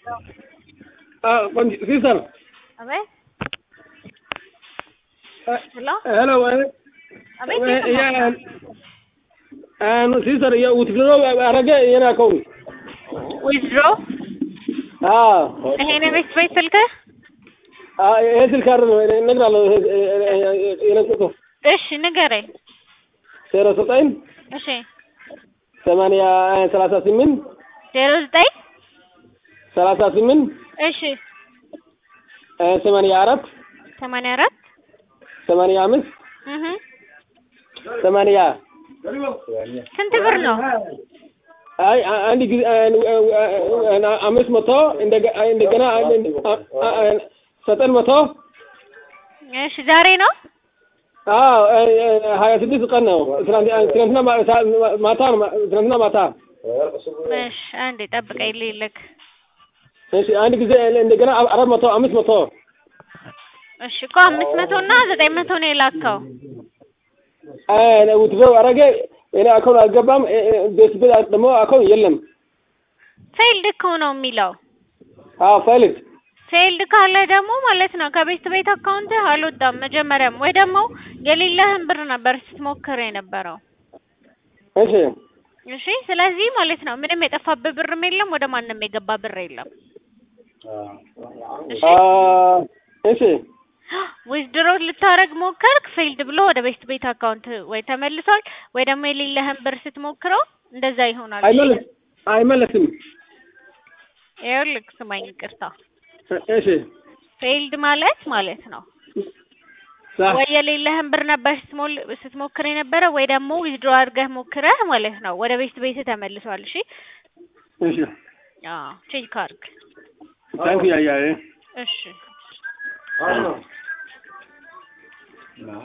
Sister. Abe? Hello? Hello. Abe, sister. Sister, ya withdraw araga yana kawn. Withdraw? هنا بس بيسلك؟ هذه الكار نقرأ له ينسكه. إيش نقرأ؟ سيرة سطين. إيش؟ 8 سيرة سطين؟ 8 إيش؟ 8 عرب. 8 عرب؟ 8 أمس. 8 كنت برنو؟ عندي أنا أمس متى عندك أنا ستين متى؟ إيش زارينو؟ هاي سديس قناه سنتنا ماتا مش عندي طبق اللي لك ماشي عندك زي عندك أنا عرب متى أمس متى إيش كم متى الناس ده متى نيلاكوا أنا وتبغى أرجع أنا أكون أجيبهم بس بدأ دمو أكون يلهم فيلد كونه ميلو فيلد ካለ ደግሞ ማለት ነው ከቤት ቤት አካውንት አልወጣም መጀመሪያም ወይ ደግሞ የሌለህን ብር ነበር ስትሞክር የነበረው እሺ ስለዚህ ማለት ነው ምንም የጠፋብህ ብርም የለም ወደ ማንንም የገባ ብር የለም እሺ withdraw ልታረግ ሞከርክ ፌልድ ብሎ ወደ ቤት አካውንት ወይ ተመልሷል ወይ ደግሞ የሌለህን ብር ስትሞክረው እንደዛ ይሆናል አይመለስም ይኸውልህ ስማኝ ይቅርታ እሺ ፌልድ ማለት ነው ወይ የሌለህን ብር ነበር ስትሞክር የነበረ ወይ ደግሞ withdraw አድርገህ ሞክረህ ማለት ነው ወደ ቤት ተመልሷል እሺ እሺ ቼክ አድርግ ታንክ ዩ ያያ እሺ